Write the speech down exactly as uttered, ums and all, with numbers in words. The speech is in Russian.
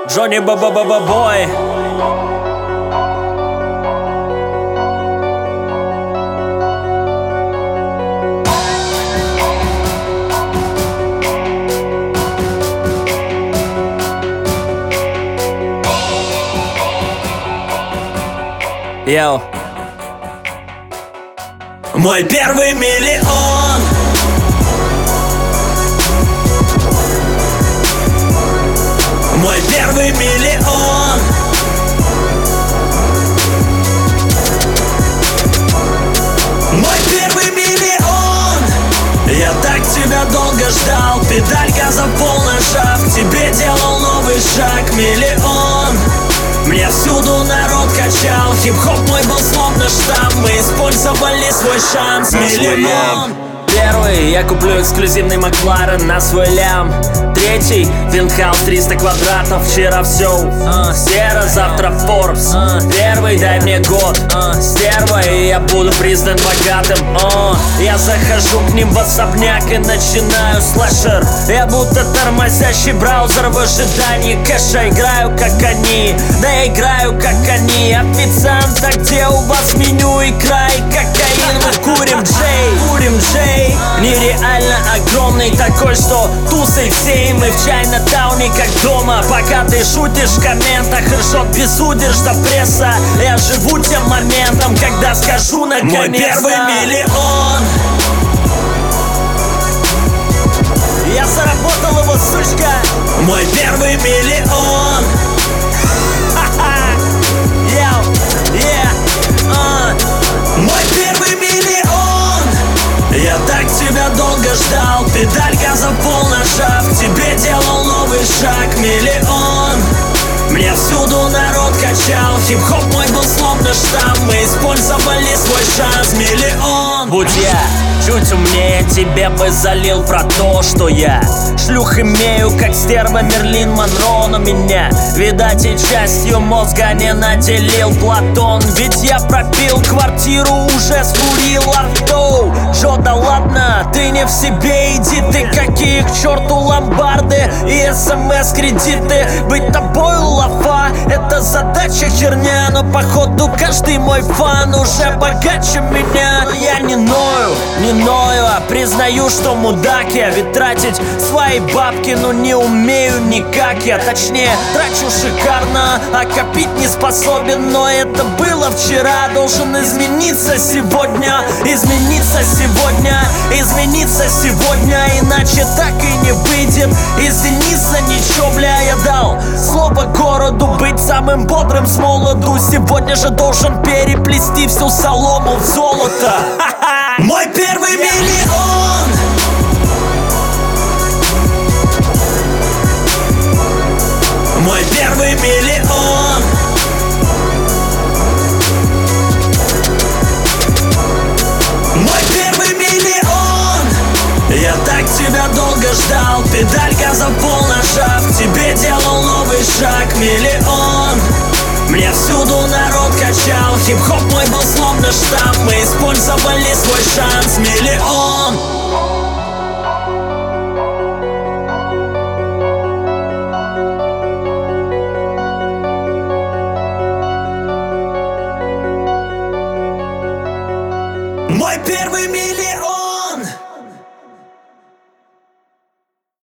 Джонни Ба-Ба-Ба-Ба-Бой. Йоу. Мой первый миллион. Мой первый миллион. Мой первый миллион. Я так тебя долго ждал. Педаль газа пол нажав, к тебе делал новый шаг. Миллион. Мне всюду народ качал. Хип-хоп мой был словно штамм. Мы использовали свой шанс. Миллион. Первый, я куплю эксклюзивный Макларен на свой лям. Третий, пентхаус триста квадратов. Вчера все uh, серо, завтра Forbes. uh, Первый, дай мне год uh, стерва, и я буду признан богатым. uh, Я захожу к ним в особняк и начинаю слэшер. Я будто тормозящий браузер в ожидании кэша. Играю как они, да я играю как они. Официант, а где у вас меню? Икра и кокаин. Мы курим Джей, курим Джей. Нереально огромный, такой, что тусой всей. Мы в Чайна-тауне как дома. Пока ты шутишь в комментах, ржет безудержь да пресса. Я живу тем моментом, когда скажу наконец-то. Мой первый миллион. Я заработал его, сучка. Мой первый миллион. Мой первый миллион. Я так тебя долго ждал. Педаль газа пол нажав, к тебе делал новый шаг. Миллион. Мне всюду народ качал. Хип-хоп мой был словно штамм. Мы использовали свой шанс. Миллион. Будь я чуть умнее, тебе бы залил про то, что я шлюх имею, как стерва Мерлин Монро. Но меня, видать, и частью мозга не наделил Платон. Ведь я пропил квартиру, уже скурил авто. Джо, да ладно, ты не в себе, иди ты. Какие к черту ломбарды и смс-кредиты. Быть тобой лафа, это задача херня. Но походу каждый мой фан уже богаче меня. Но я не ною, не ною, а признаю, что мудак я. Ведь тратить свои бабки, ну не умею никак я. Точнее, трачу шикарно, а копить не способен. Но это было вчера, должен измениться сегодня. Измениться сегодня, измениться сегодня. Иначе так и не выйдет из Дениса ничего, бля. Я дал слово городу быть самым бодрым с молоду. Сегодня же должен переплести всю солому в золото. Мой первый миллион. Мой первый миллион. Мой первый миллион. Я так тебя долго ждал. Педаль газа пол нажав, к тебе делал новый шаг. Миллион. Мне всюду народ качал. Хип-хоп мой был словно штамм. Мы использовали свой шанс. Миллион.